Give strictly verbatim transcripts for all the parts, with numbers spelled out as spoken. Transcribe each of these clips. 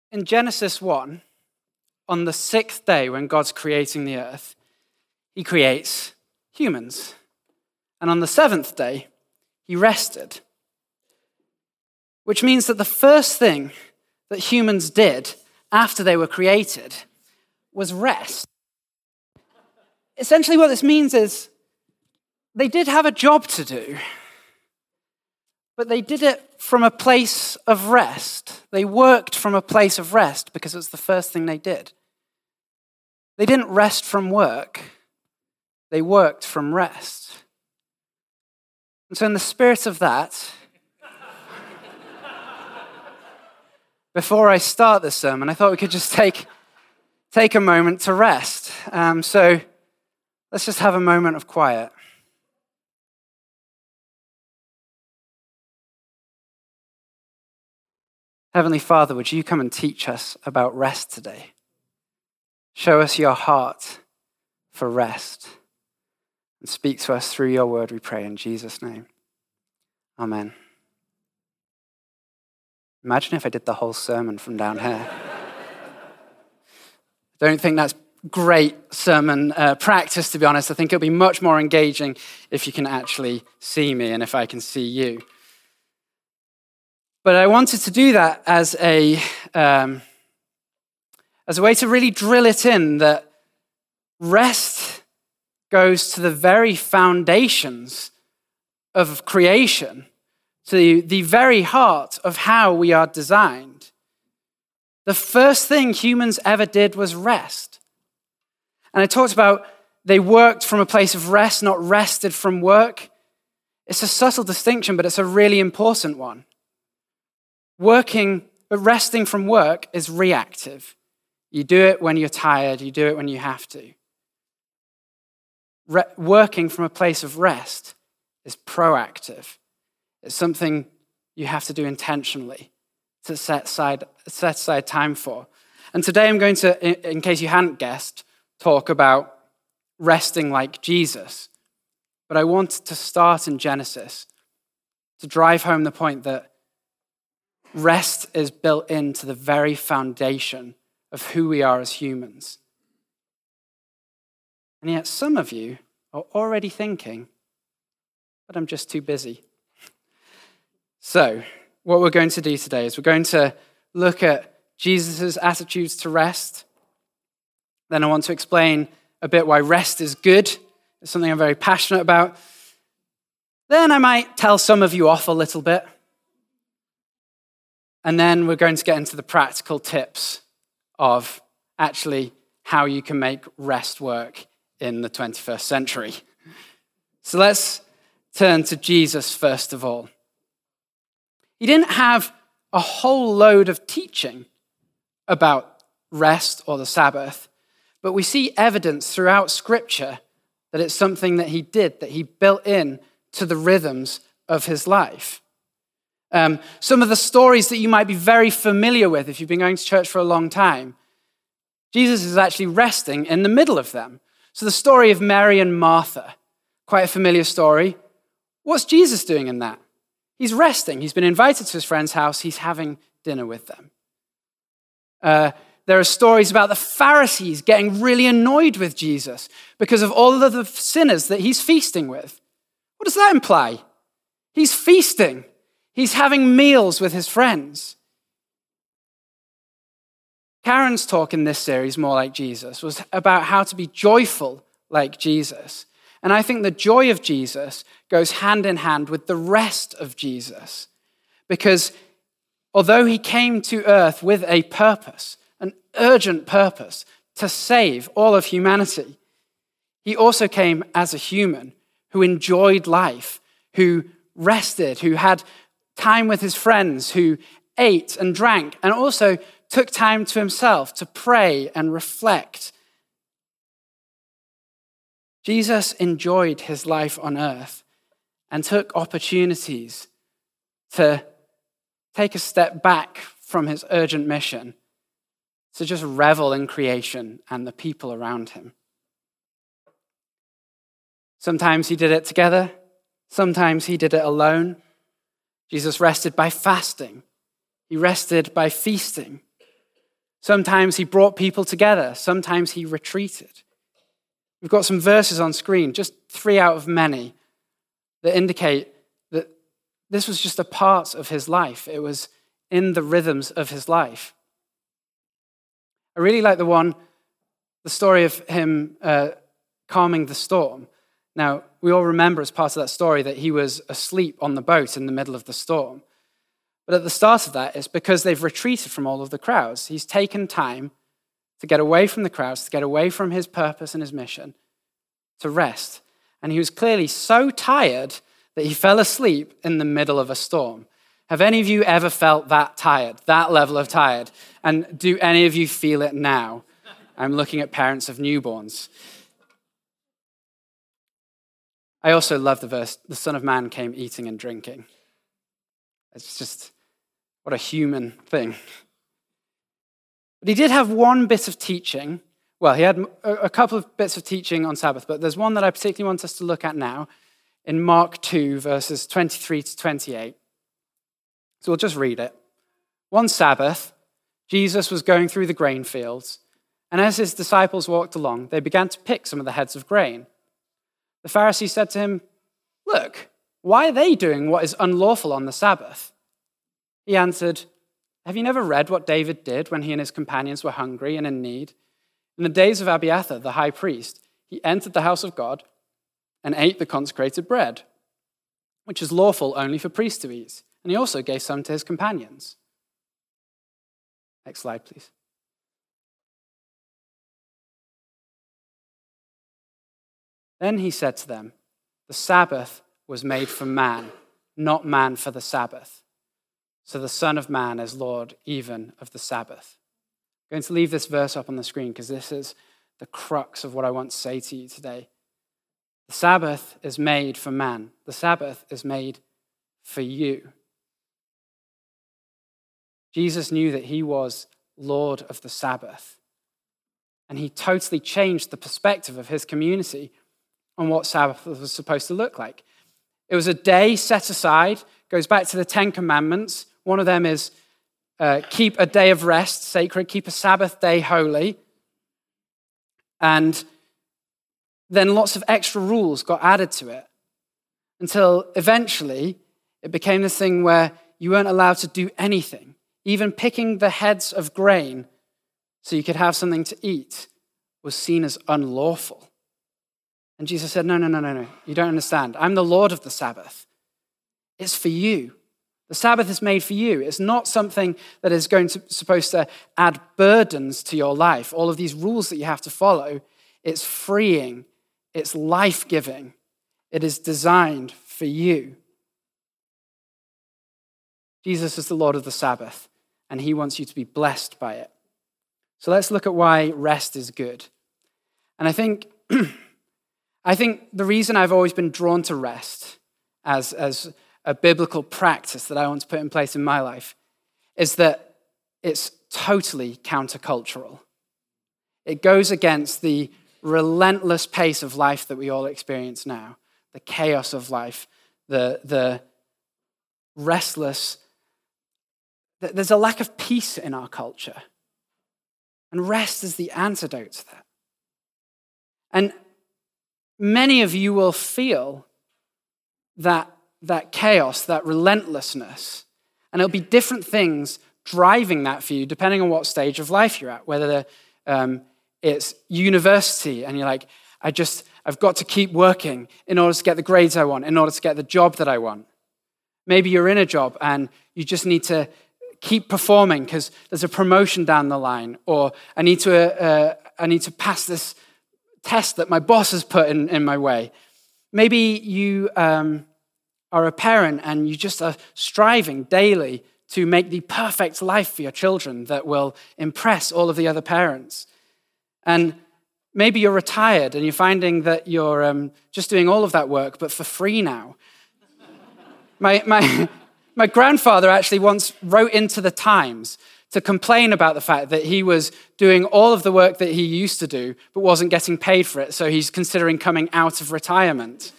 In Genesis one, on the sixth day when God's creating the earth, he creates humans. And on the seventh day, he rested. Which means that the first thing that humans did after they were created was rest. Essentially what this means is they did have a job to do, but they did it from a place of rest. They worked from a place of rest because it was the first thing they did. They didn't rest from work. They worked from rest. And so in the spirit of that, before I start this sermon, I thought we could just take, take a moment to rest. Um, so let's just have a moment of quiet. Heavenly Father, would you come and teach us about rest today? Show us your heart for rest. And speak to us through your word, we pray in Jesus' name. Amen. Imagine if I did the whole sermon from down here. I don't think that's great sermon uh, practice, to be honest. I think it'll be much more engaging if you can actually see me and if I can see you. But I wanted to do that as a um, as a way to really drill it in that rest goes to the very foundations of creation, to the very heart of how we are designed. The first thing humans ever did was rest. And I talked about they worked from a place of rest, not rested from work. It's a subtle distinction, but it's a really important one. Working, but resting from work is reactive. You do it when you're tired, you do it when you have to. Re- working from a place of rest is proactive. It's something you have to do intentionally to set aside, set aside time for. And today I'm going to, in, in case you hadn't guessed, talk about resting like Jesus. But I want to start in Genesis to drive home the point that rest is built into the very foundation of who we are as humans. And yet some of you are already thinking, but I'm just too busy. So what we're going to do today is we're going to look at Jesus' attitudes to rest. Then I want to explain a bit why rest is good. It's something I'm very passionate about. Then I might tell some of you off a little bit. And then we're going to get into the practical tips of actually how you can make rest work in the twenty-first century. So let's turn to Jesus first of all. He didn't have a whole load of teaching about rest or the Sabbath, but we see evidence throughout Scripture that it's something that he did, that he built in to the rhythms of his life. Um, some of the stories that you might be very familiar with if you've been going to church for a long time, Jesus is actually resting in the middle of them. So the story of Mary and Martha, quite a familiar story. What's Jesus doing in that? He's resting. He's been invited to his friend's house. He's having dinner with them. Uh, there are stories about the Pharisees getting really annoyed with Jesus because of all of the sinners that he's feasting with. What does that imply? He's feasting. He's having meals with his friends. Karen's talk in this series, More Like Jesus, was about how to be joyful like Jesus. And I think the joy of Jesus goes hand in hand with the rest of Jesus. Because although he came to earth with a purpose, an urgent purpose to save all of humanity, he also came as a human who enjoyed life, who rested, who had time with his friends, who ate and drank, and also took time to himself to pray and reflect. Jesus enjoyed his life on earth and took opportunities to take a step back from his urgent mission to just revel in creation and the people around him. Sometimes he did it together. Sometimes he did it alone. Jesus rested by fasting. He rested by feasting. Sometimes he brought people together. Sometimes he retreated. We've got some verses on screen, just three out of many, that indicate that this was just a part of his life. It was in the rhythms of his life. I really like the one, the story of him uh, calming the storm. Now, we all remember as part of that story that he was asleep on the boat in the middle of the storm. But at the start of that, it's because they've retreated from all of the crowds. He's taken time to get away from the crowds, to get away from his purpose and his mission, to rest. And he was clearly so tired that he fell asleep in the middle of a storm. Have any of you ever felt that tired, that level of tired? And do any of you feel it now? I'm looking at parents of newborns. I also love the verse, the Son of Man came eating and drinking. It's just, what a human thing. But he did have one bit of teaching. Well, he had a couple of bits of teaching on Sabbath, but there's one that I particularly want us to look at now in Mark two, verses twenty-three to twenty-eight. So we'll just read it. One Sabbath, Jesus was going through the grain fields, and as his disciples walked along, they began to pick some of the heads of grain. The Pharisees said to him, "Look, why are they doing what is unlawful on the Sabbath?" He answered, "Have you never read what David did when he and his companions were hungry and in need? In the days of Abiathar, the high priest, he entered the house of God and ate the consecrated bread, which is lawful only for priests to eat. And he also gave some to his companions." Next slide, please. Then he said to them, "The Sabbath was made for man, not man for the Sabbath. So the Son of Man is Lord even of the Sabbath." I'm going to leave this verse up on the screen because this is the crux of what I want to say to you today. The Sabbath is made for man. The Sabbath is made for you. Jesus knew that he was Lord of the Sabbath, and he totally changed the perspective of his community on what Sabbath was supposed to look like. It was a day set aside, goes back to the Ten Commandments. One of them is uh, keep a day of rest sacred, keep a Sabbath day holy. And then lots of extra rules got added to it until eventually it became this thing where you weren't allowed to do anything. Even picking the heads of grain so you could have something to eat was seen as unlawful. And Jesus said, no, no, no, no, no. You don't understand. I'm the Lord of the Sabbath. It's for you. The Sabbath is made for you. It's not something that is going to supposed to add burdens to your life. All of these rules that you have to follow, it's freeing. It's life-giving. It is designed for you. Jesus is the Lord of the Sabbath, and he wants you to be blessed by it. So let's look at why rest is good. And I think, I think the reason I've always been drawn to rest as, as a biblical practice that I want to put in place in my life is that it's totally countercultural. It goes against the relentless pace of life that we all experience now, the chaos of life, the, the restless. There's a lack of peace in our culture. And rest is the antidote to that. And many of you will feel that, that chaos, that relentlessness. And it'll be different things driving that for you, depending on what stage of life you're at. Whether um, it's university and you're like, I just, I've got to keep working in order to get the grades I want, in order to get the job that I want. Maybe you're in a job and you just need to keep performing because there's a promotion down the line, or I need to uh, I need to pass this test that my boss has put in, in my way. Maybe you um, are a parent and you just are striving daily to make the perfect life for your children that will impress all of the other parents. And maybe you're retired and you're finding that you're um, just doing all of that work, but for free now. my my. My grandfather actually once wrote into the Times to complain about the fact that he was doing all of the work that he used to do, but wasn't getting paid for it, so he's considering coming out of retirement.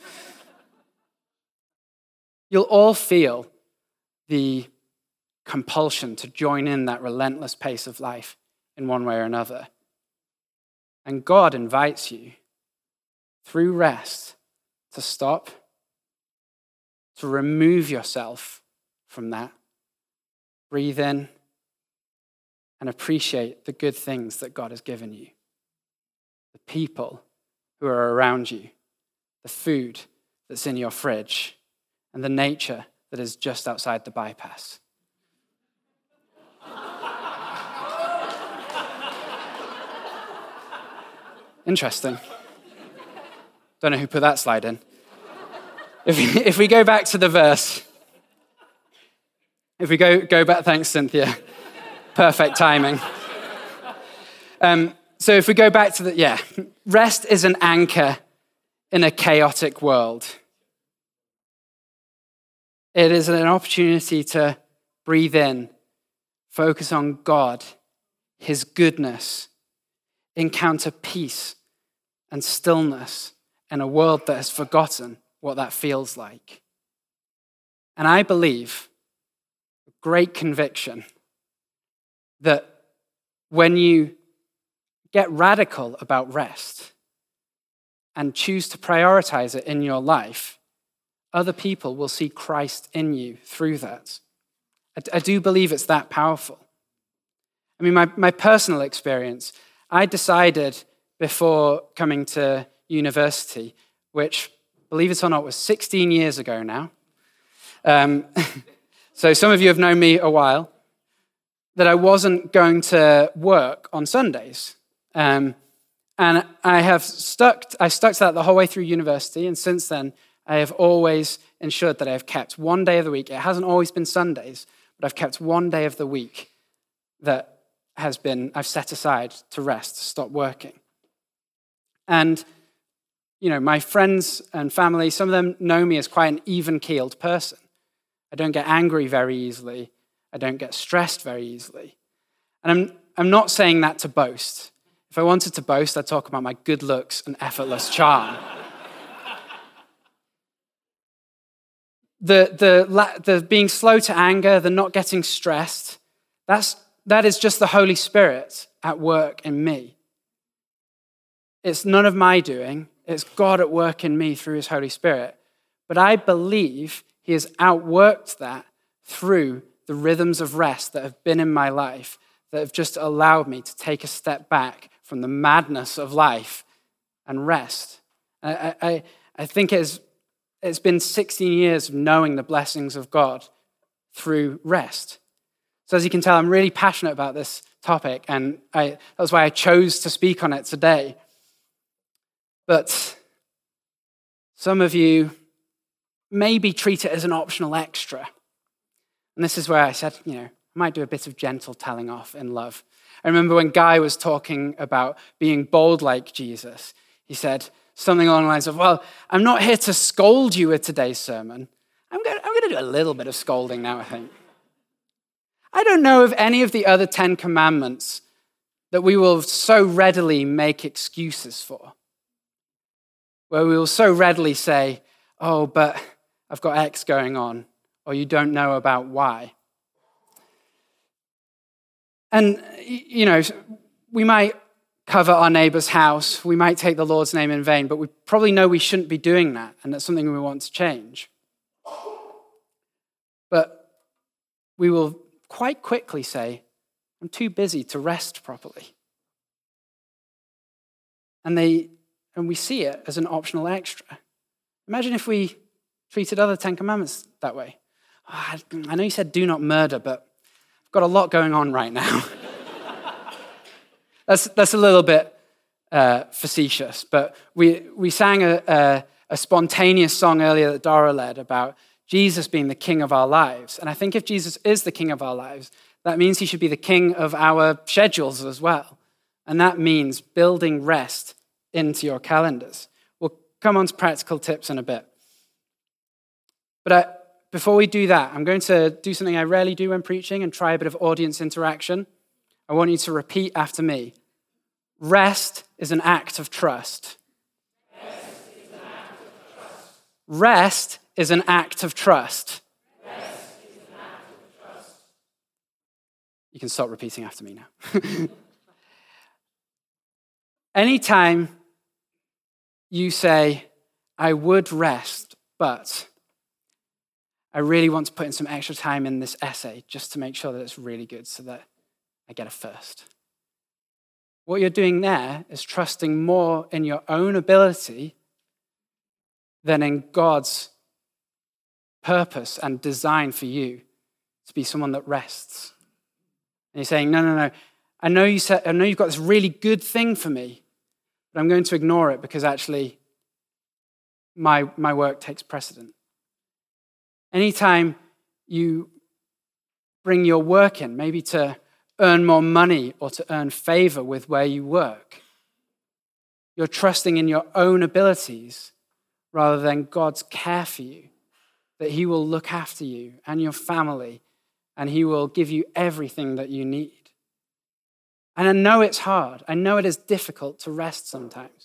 You'll all feel the compulsion to join in that relentless pace of life, in one way or another. And God invites you through rest to stop, to remove yourself from that, breathe in, and appreciate the good things that God has given you. The people who are around you, the food that's in your fridge, and the nature that is just outside the bypass. Interesting. Don't know who put that slide in. If we, if we go back to the verse, if we go, go back, thanks, Cynthia. Perfect timing. Um, so if we go back to the, yeah, rest is an anchor in a chaotic world. It is an opportunity to breathe in, focus on God, his goodness, encounter peace and stillness in a world that has forgotten what that feels like. And I believe, with great conviction, that when you get radical about rest and choose to prioritize it in your life, other people will see Christ in you through that. I, I do believe it's that powerful. I mean, my, my personal experience, I decided before coming to university, which, believe it or not, was sixteen years ago now. Um, so some of you have known me a while, that I wasn't going to work on Sundays. Um, and I have stuck, I stuck to that the whole way through university, and since then, I have always ensured that I have kept one day of the week. It hasn't always been Sundays, but I've kept one day of the week that has been, I've set aside to rest, to stop working. And, you know, my friends and family, some of them know me as quite an even-keeled person. I don't get angry very easily. I don't get stressed very easily. And I'm, I'm not saying that to boast. If I wanted to boast, I'd talk about my good looks and effortless charm. the, the, the being slow to anger, the not getting stressed, that's, that is just the Holy Spirit at work in me. It's none of my doing. It's God at work in me through his Holy Spirit. But I believe he has outworked that through the rhythms of rest that have been in my life, that have just allowed me to take a step back from the madness of life and rest. I, I, I think it's, it's been sixteen years of knowing the blessings of God through rest. So as you can tell, I'm really passionate about this topic, and I, that's why I chose to speak on it today. But some of you maybe treat it as an optional extra. And this is where I said, you know, I might do a bit of gentle telling off in love. I remember when Guy was talking about being bold like Jesus, he said something along the lines of, well, I'm not here to scold you with today's sermon. I'm going, I'm going to do a little bit of scolding now, I think. I don't know of any of the other Ten Commandments that we will so readily make excuses for, where we will so readily say, oh, but I've got X going on, or you don't know about Y. And, you know, we might cover our neighbor's house, we might take the Lord's name in vain, but we probably know we shouldn't be doing that, and that's something we want to change. But we will quite quickly say, I'm too busy to rest properly. And they, and we see it as an optional extra. Imagine if we treated other Ten Commandments that way. Oh, I know you said do not murder, but I've got a lot going on right now. that's, that's a little bit uh, facetious, but we, we sang a, a, a spontaneous song earlier that Dara led about Jesus being the king of our lives. And I think if Jesus is the king of our lives, that means he should be the king of our schedules as well. And that means building rest into your calendars. We'll come on to practical tips in a bit. But I, before we do that, I'm going to do something I rarely do when preaching and try a bit of audience interaction. I want you to repeat after me. Rest is an act of trust. Rest is an act of trust. Rest is an act of trust. You can stop repeating after me now. Anytime you say, I would rest, but I really want to put in some extra time in this essay just to make sure that it's really good so that I get a first. What you're doing there is trusting more in your own ability than in God's purpose and design for you to be someone that rests. And you're saying, no, no, no, I know you said, I know you've got this really good thing for me, but I'm going to ignore it because actually my, my work takes precedent. Anytime you bring your work in, maybe to earn more money or to earn favor with where you work, you're trusting in your own abilities rather than God's care for you, that he will look after you and your family and he will give you everything that you need. And I know it's hard. I know it is difficult to rest sometimes.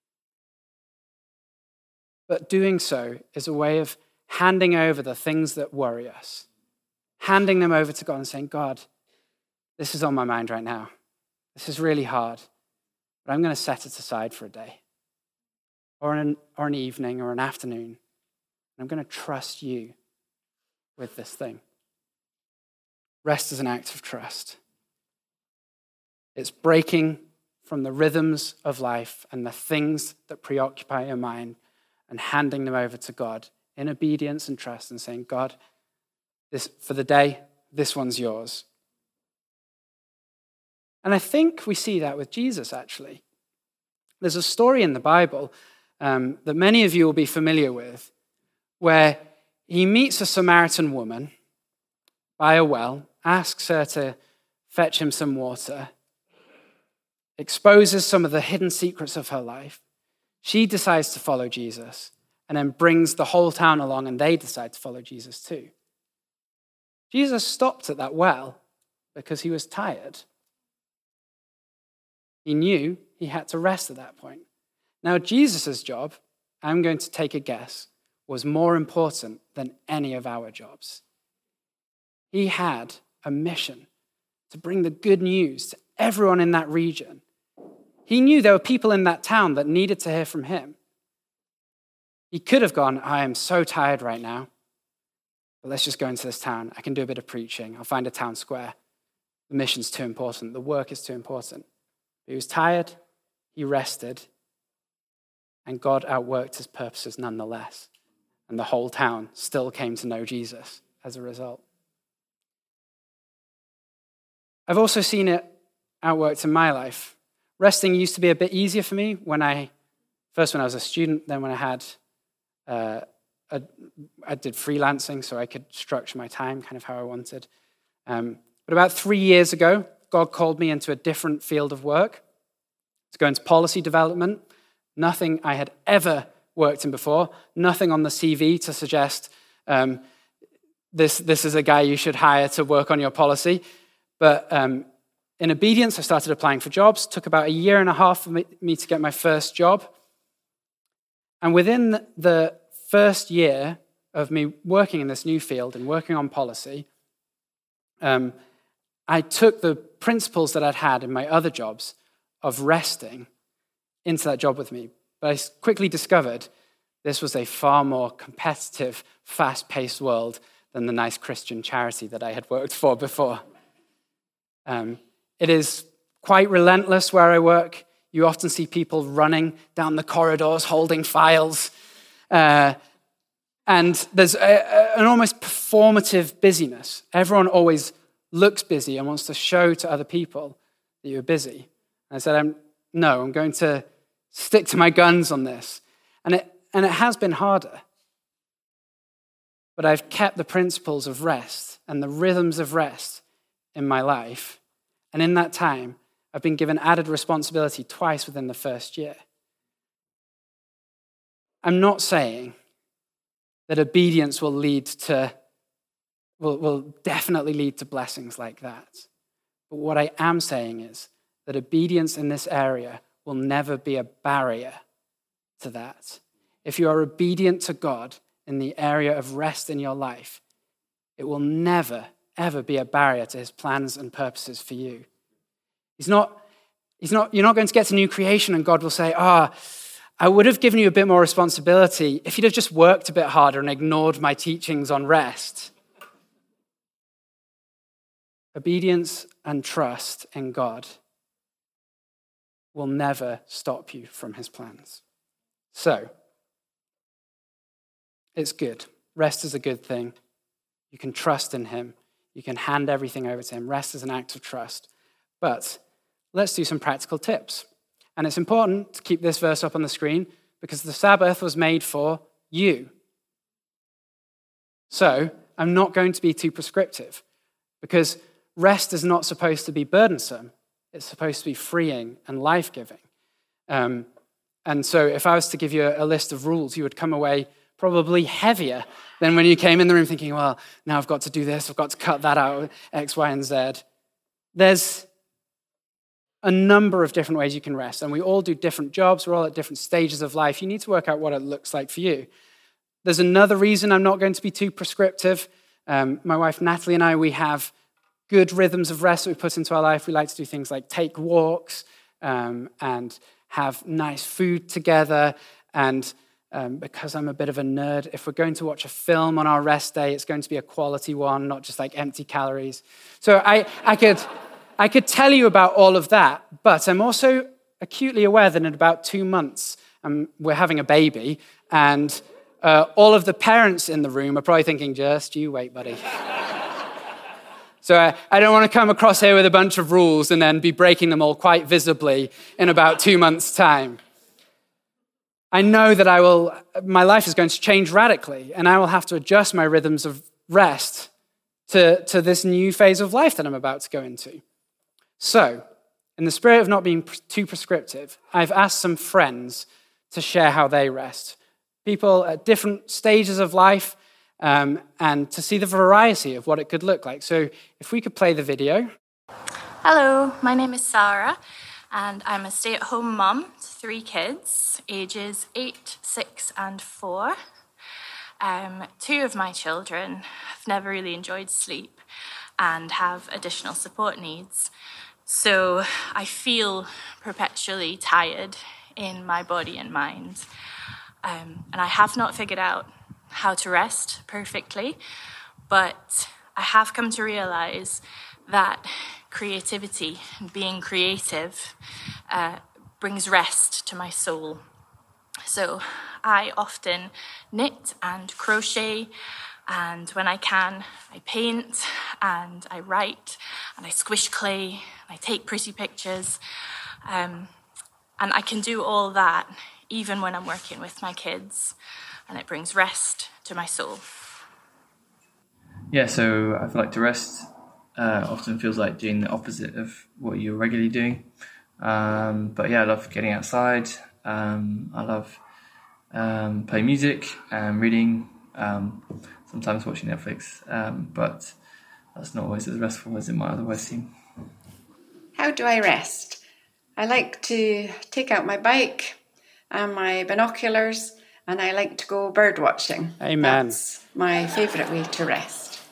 But doing so is a way of handing over the things that worry us, handing them over to God and saying, God, this is on my mind right now. This is really hard, but I'm going to set it aside for a day or an, or an evening or an afternoon. I'm going to trust you with this thing. Rest is an act of trust. It's breaking from the rhythms of life and the things that preoccupy your mind and handing them over to God in obedience and trust and saying, God, this for the day, this one's yours. And I think we see that with Jesus, actually. There's a story in the Bible um, that many of you will be familiar with where he meets a Samaritan woman by a well, asks her to fetch him some water, exposes some of the hidden secrets of her life. She decides to follow Jesus and then brings the whole town along and they decide to follow Jesus too. Jesus stopped at that well because he was tired. He knew he had to rest at that point. Now, Jesus' job, I'm going to take a guess, was more important than any of our jobs. He had a mission to bring the good news to everyone in that region. He knew there were people in that town that needed to hear from him. He could have gone, I am so tired right now, but let's just go into this town. I can do a bit of preaching. I'll find a town square. The mission's too important. The work is too important. He was tired. He rested. And God outworked his purposes nonetheless. And the whole town still came to know Jesus as a result. I've also seen it outworked in my life. Resting used to be a bit easier for me when I, first when I was a student, then when I had, uh, a, I did freelancing so I could structure my time kind of how I wanted. Um, but about three years ago, God called me into a different field of work to go into policy development. Nothing I had ever worked in before, nothing on the C V to suggest um, this, this is a guy you should hire to work on your policy. But um, in obedience, I started applying for jobs. It took about a year and a half for me to get my first job. And within the first year of me working in this new field and working on policy, um, I took the principles that I'd had in my other jobs of resting into that job with me. But I quickly discovered this was a far more competitive, fast-paced world than the nice Christian charity that I had worked for before. Um, it is quite relentless where I work. You often see people running down the corridors, holding files. Uh, and there's a, a, an almost performative busyness. Everyone always looks busy and wants to show to other people that you're busy. And I said, I'm, no, I'm going to stick to my guns on this. And it, and it has been harder. But I've kept the principles of rest and the rhythms of rest in my life. And in that time, I've been given added responsibility twice within the first year. I'm not saying that obedience will lead to, will, will definitely lead to blessings like that. But what I am saying is that obedience in this area will never be a barrier to that. If you are obedient to God in the area of rest in your life, it will never, ever be a barrier to his plans and purposes for you. He's not, He's not, you're not going to get to new creation and God will say, ah, oh, I would have given you a bit more responsibility if you'd have just worked a bit harder and ignored my teachings on rest. Obedience and trust in God will never stop you from his plans. So, it's good. Rest is a good thing. You can trust in him. You can hand everything over to him. Rest is an act of trust. But let's do some practical tips. And it's important to keep this verse up on the screen because the Sabbath was made for you. So, I'm not going to be too prescriptive because rest is not supposed to be burdensome. It's supposed to be freeing and life-giving. Um, and so if I was to give you a, a list of rules, you would come away probably heavier than when you came in the room thinking, well, now I've got to do this, I've got to cut that out, X, Y, and Z. There's a number of different ways you can rest, and we all do different jobs. We're all at different stages of life. You need to work out what it looks like for you. There's another reason I'm not going to be too prescriptive. Um, my wife Natalie and I, we have good rhythms of rest that we put into our life. We like to do things like take walks um, and have nice food together. And um, because I'm a bit of a nerd, if we're going to watch a film on our rest day, it's going to be a quality one, not just like empty calories. So I, I could, I could tell you about all of that, but I'm also acutely aware that in about two months, um, we're having a baby, and uh, all of the parents in the room are probably thinking, just you wait, buddy. So I, I don't want to come across here with a bunch of rules and then be breaking them all quite visibly in about two months' time. I know that I will, my life is going to change radically, and I will have to adjust my rhythms of rest to, to this new phase of life that I'm about to go into. So, in the spirit of not being too prescriptive, I've asked some friends to share how they rest. People at different stages of life, um, and to see the variety of what it could look like. So if we could play the video. Hello, my name is Sarah, and I'm a stay-at-home mum to three kids, ages eight, six, and four. Um, two of my children have never really enjoyed sleep and have additional support needs. So I feel perpetually tired in my body and mind. Um, and I have not figured out how to rest perfectly, but I have come to realize that creativity and being creative uh, brings rest to my soul. So I often knit and crochet, and when I can, I paint and I write and I squish clay and I take pretty pictures. Um, and I can do all that even when I'm working with my kids, and it brings rest to my soul. Yeah, so I feel like to rest uh, often feels like doing the opposite of what you're regularly doing. Um, but yeah, I love getting outside. Um, I love um, playing music and reading, um, sometimes watching Netflix. Um, but that's not always as restful as it might otherwise seem. How do I rest? I like to take out my bike and my binoculars, and I like to go bird watching. Amen. That's my favourite way to rest.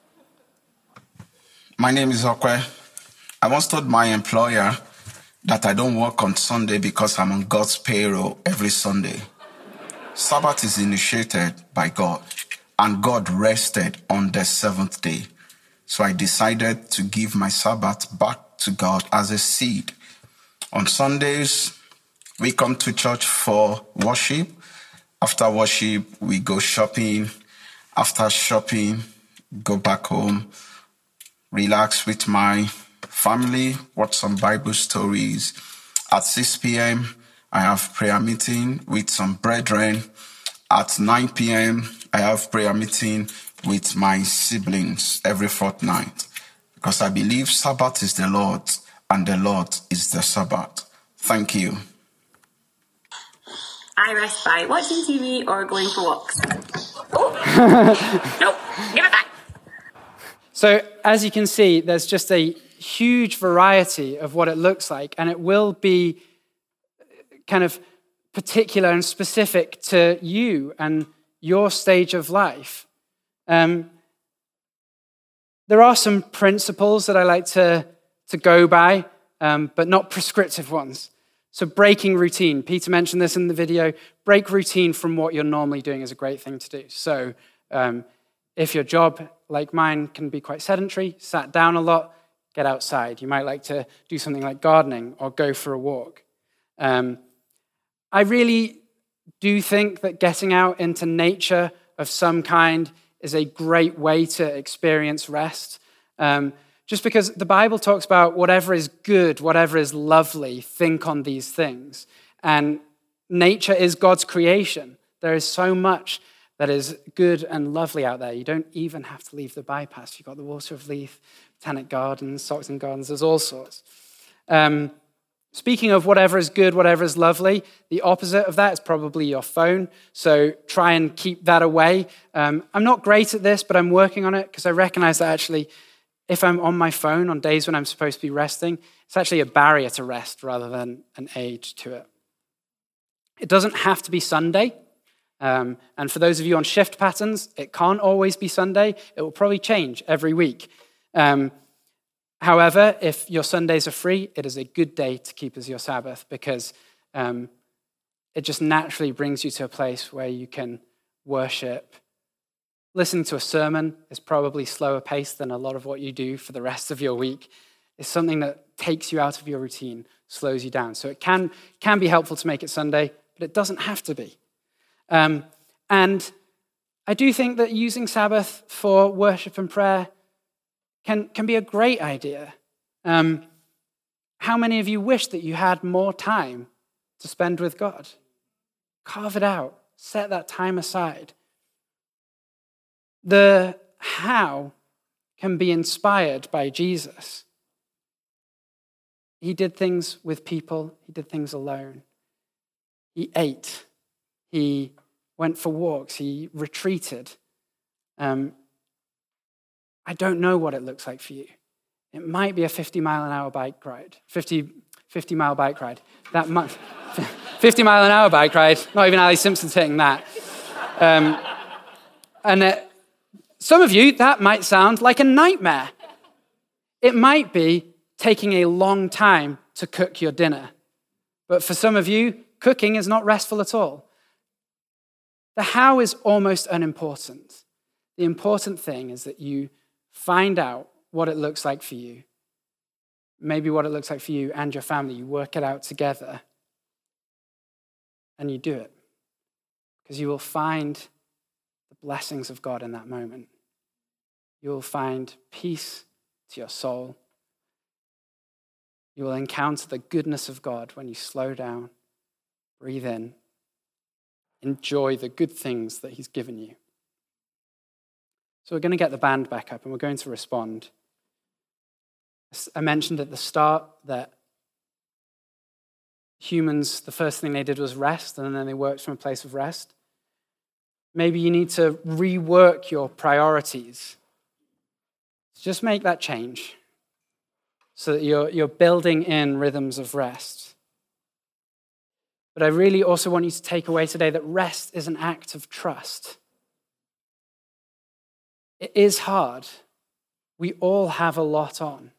My name is Okwe. I once told my employer that I don't work on Sunday because I'm on God's payroll every Sunday. Sabbath is initiated by God, and God rested on the seventh day. So I decided to give my Sabbath back to God as a seed. On Sundays, we come to church for worship. After worship, we go shopping. After shopping, go back home, relax with my family, watch some Bible stories. At six p.m., I have prayer meeting with some brethren. At nine p.m., I have prayer meeting with my siblings every fortnight, because I believe Sabbath is the Lord's and the Lord is the Sabbath. Thank you. I rest by watching T V or going for walks. Oh, nope, give it back. So as you can see, there's just a huge variety of what it looks like, and it will be kind of particular and specific to you and your stage of life. Um, there are some principles that I like to, to go by. um, but not prescriptive ones. So breaking routine. Peter mentioned this in the video. Break routine from what you're normally doing is a great thing to do. So um, if your job, like mine, can be quite sedentary, sat down a lot, get outside. You might like to do something like gardening or go for a walk. Um, I really do think that getting out into nature of some kind is a great way to experience rest. Um, just because the Bible talks about whatever is good, whatever is lovely, think on these things. And nature is God's creation. There is so much that is good and lovely out there. You don't even have to leave the bypass. You've got the Water of Leith, Botanic Gardens, Stockton Gardens, there's all sorts. Um, speaking of whatever is good, whatever is lovely, the opposite of that is probably your phone. So try and keep that away. Um, I'm not great at this, but I'm working on it because I recognize that actually if I'm on my phone on days when I'm supposed to be resting, it's actually a barrier to rest rather than an aid to it. It doesn't have to be Sunday. Um, and for those of you on shift patterns, it can't always be Sunday. It will probably change every week. Um, however, if your Sundays are free, it is a good day to keep as your Sabbath because um, it just naturally brings you to a place where you can worship. Listening to a sermon is probably slower paced than a lot of what you do for the rest of your week. It's something that takes you out of your routine, slows you down. So it can, can be helpful to make it Sunday, but it doesn't have to be. Um, and I do think that using Sabbath for worship and prayer can, can be a great idea. Um, how many of you wish that you had more time to spend with God? Carve it out. Set that time aside. The how can be inspired by Jesus. He did things with people. He did things alone. He ate. He went for walks. He retreated. Um, I don't know what it looks like for you. It might be a fifty mile an hour bike ride, fifty, fifty mile bike ride. That might, fifty mile an hour bike ride. Not even Ali Simpson's hitting that. Um, and it, some of you, that might sound like a nightmare. It might be taking a long time to cook your dinner. But for some of you, cooking is not restful at all. The how is almost unimportant. The important thing is that you find out what it looks like for you. Maybe what it looks like for you and your family. You work it out together and you do it. Because you will find the blessings of God in that moment. You will find peace to your soul. You will encounter the goodness of God when you slow down, breathe in, enjoy the good things that he's given you. So we're going to get the band back up and we're going to respond. I mentioned at the start that humans, the first thing they did was rest, and then they worked from a place of rest. Maybe you need to rework your priorities. Just make that change so that you're, you're building in rhythms of rest. But I really also want you to take away today that rest is an act of trust. It is hard. We all have a lot on.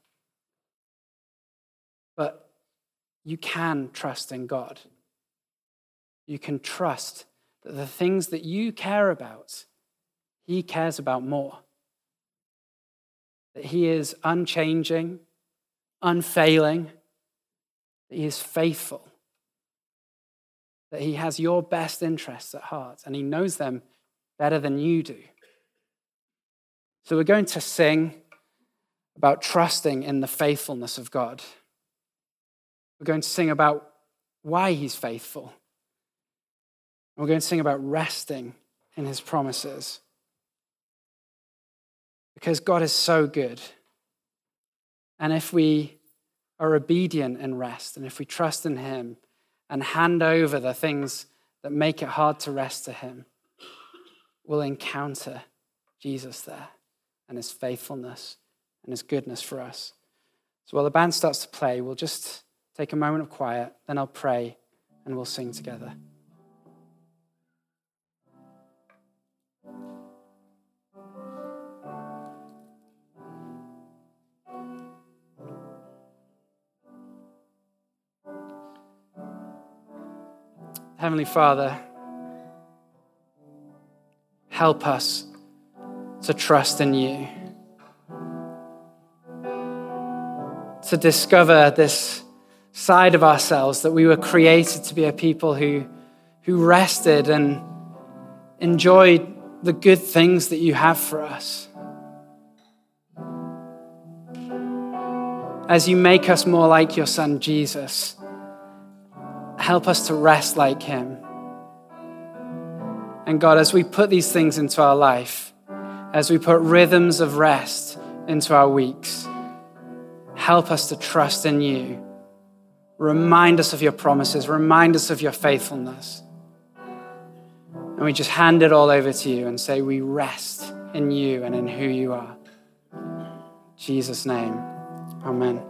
But you can trust in God. You can trust that the things that you care about, he cares about more. That he is unchanging, unfailing, that he is faithful, that he has your best interests at heart, and he knows them better than you do. So we're going to sing about trusting in the faithfulness of God. We're going to sing about why he's faithful. And we're going to sing about resting in his promises. Because God is so good. And if we are obedient in rest, and if we trust in him and hand over the things that make it hard to rest to him, we'll encounter Jesus there and his faithfulness and his goodness for us. So while the band starts to play, we'll just take a moment of quiet, then I'll pray and we'll sing together. Heavenly Father, help us to trust in you, to discover this side of ourselves that we were created to be a people who, who rested and enjoyed the good things that you have for us. As you make us more like your Son, Jesus, help us to rest like him. And God, as we put these things into our life, as we put rhythms of rest into our weeks, help us to trust in you. Remind us of your promises. Remind us of your faithfulness. And we just hand it all over to you and say we rest in you and in who you are. In Jesus' name, amen.